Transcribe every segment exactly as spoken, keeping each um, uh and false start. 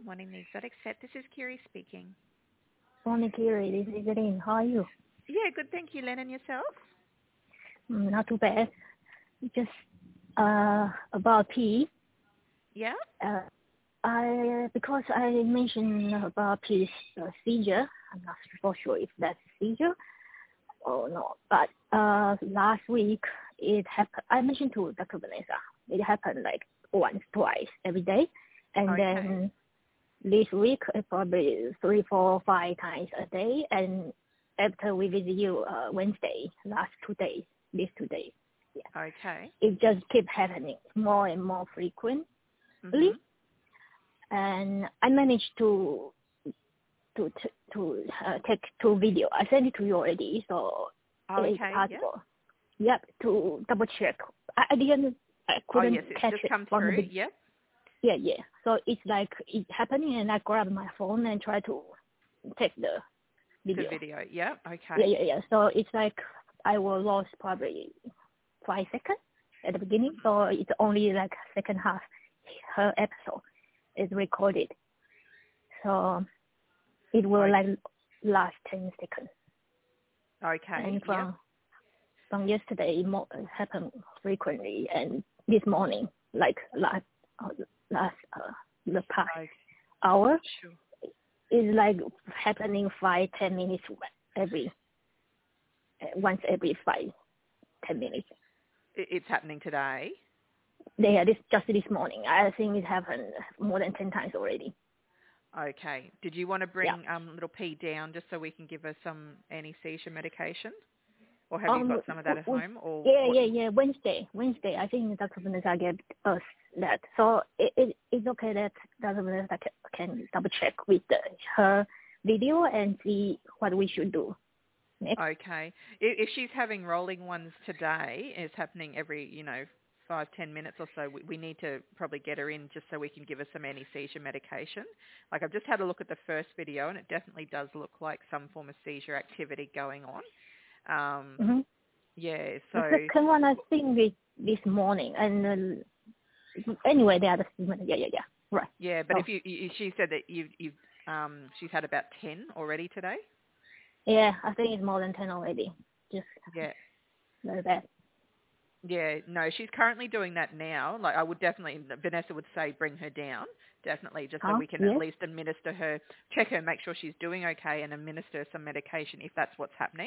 Morning, the Exotic Set. This is Kiri speaking. Morning, Kiri. This is Lynn. How are you? Yeah, good. Thank you, Len. And yourself? Mm, not too bad. Just uh, about P. Yeah. Uh, I because I mentioned about P's uh, seizure. I'm not for sure if that's seizure or not. But uh, last week it happened. I mentioned to Doctor Vanessa. It happened like once, twice every day, and Okay. then this week it probably three, four, five times a day. And after we visit you uh, Wednesday, last two days, these two days, yeah, Okay. it just keep happening more and more frequently. Mm-hmm. And I managed to to to, to uh, take two video. I sent it to you already, so Okay. it's possible. Yep, to double check. I, I didn't, I Oh, couldn't yes, it's catch just it come from through. the Yep. yeah, yeah. So it's like it's happening, and I grab my phone and try to take the video. The video. Yep. Okay. Yeah, yeah, yeah. So it's like I will lost probably five seconds at the beginning. Mm-hmm. So it's only like second half her episode is recorded. So it will Okay. like last ten seconds. Okay. And from Yep. from yesterday, it mo- happened frequently, and this morning, like last uh, last uh, the past Okay. hour, Sure. is like happening five ten minutes every uh, once every five ten minutes. It, it's happening today. Yeah, this just this morning. I think it happened more than ten times already. Okay. Did you want to Yeah. bring um little P down just so we can give her some anti-seizure medication? Or have you Um, got some of that at w- home? Or yeah, what? yeah, yeah. Wednesday, Wednesday. I think Doctor Vanessa gave us that, so it, it it's okay that Doctor Vanessa can, can double check with the, her video and see what we should do next. Okay. If, if she's having rolling ones today, it's happening every, you know, five, ten minutes or so, we, we need to probably get her in just so we can give her some anti-seizure medication. Like I've just had a look at the first video and it definitely does look like some form of seizure activity going on. Um, Mm-hmm. yeah, The so... second one, I think, is this morning, and uh, anyway, the other, yeah, yeah, yeah, right. Yeah, but So, if you, you, she said that you've, you've, um, she's had about ten already today? yeah, I think it's more than ten already. Just Yeah. very bad. Yeah, no, she's currently doing that now. Like I would definitely, Vanessa would say bring her down, definitely, just so Huh? we can at Yes? least administer her, check her, make sure she's doing okay and administer some medication if that's what's happening.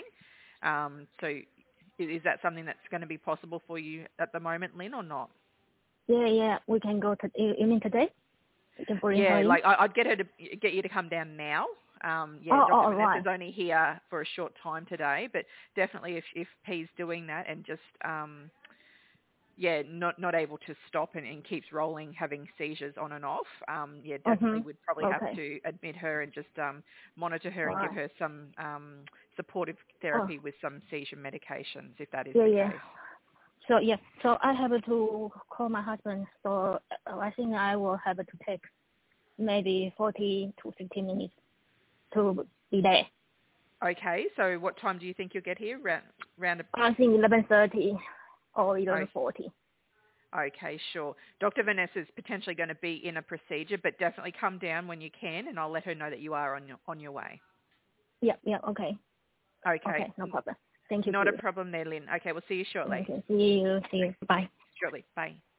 Um, so i- is that something that's going to be possible for you at the moment, Lynn, or not? Yeah, yeah, we can go to, you, you mean today? We can bring her Yeah, in? like I, I'd get her to, get you to come down now. Um, yeah, Oh, oh, Doctor all right. Vanessa's only here for a short time today, but definitely if, if P's doing that and just, um, yeah, not not able to stop and, and keeps rolling, having seizures on and off, um, yeah, definitely would probably Mm-hmm. have Okay. to admit her and just um, monitor her All and give right. her some um, supportive Oh, therapy with some seizure medications, if that is yeah, the yeah. case. So, yeah, so I have to call my husband, so uh, I think I will have to take maybe forty to fifty minutes to be there. Okay, so what time do you think you'll get here? Round, round I think eleven thirty or a, eleven forty. okay, sure. Doctor Vanessa's potentially going to be in a procedure, but definitely come down when you can, and I'll let her know that you are on your, on your way. Yeah, yeah, okay. Okay, Okay, no problem. Thank you, not a Kiri. problem there, Lynn. Okay, we'll see you shortly. Okay, see you. See you. Bye. Shortly. Bye.